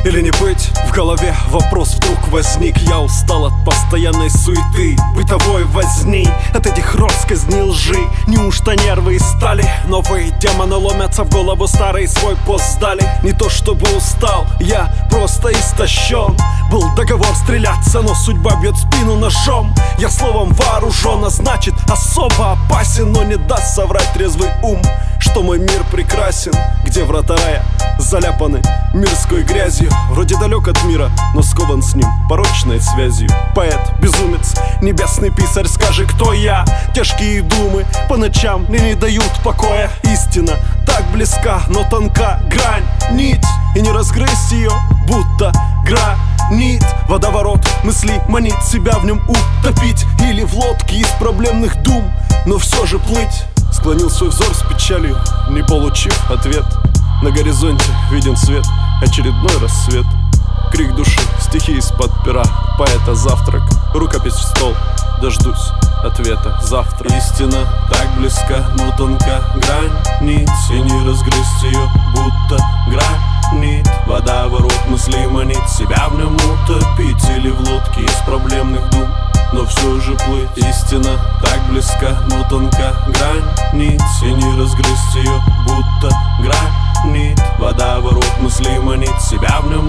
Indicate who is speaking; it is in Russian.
Speaker 1: или не быть? В голове вопрос вдруг возник. Я устал от постоянной суеты, бытовой возни, от этих россказней лжи. Неужто нервы из стали? Новые демоны ломятся в голову, старый свой пост сдали. Не то чтобы устал, я просто истощен. Был договор стреляться, но судьба бьет спину ножом. Я словом вооружен, а значит особо опасен. Но не даст соврать трезвый ум, что мой мир прекрасен, где врата рая заляпаны мирской грязью. Вроде далек от мира, но скован с ним порочной связью. Поэт, безумец, небесный писарь, скажи, кто я? Тяжкие думы по ночам мне не дают покоя. Истина так близка, но тонка грань, нить, и не разгрызть ее, будто гранит. Водоворот мыслей манит себя в нем утопить, или в лодке из проблемных дум, но все же плыть. Склонил свой взор с печалью, не получив ответ. На горизонте виден свет, очередной рассвет. Крик души, стихи из-под пера поэта, завтрак, рукопись в стол. Дождусь ответа завтра. Истина так близка, но тонка гранит, и не разгрызть ее, будто гранит. Водоворот мыслей манит себя в нем утопить, или в лодке из проблемных дум, но все же плыть. Истина так близка, но тонка гранит, и не разгрызть ее, будто гранит. Водоворот мыслей манит себя в нем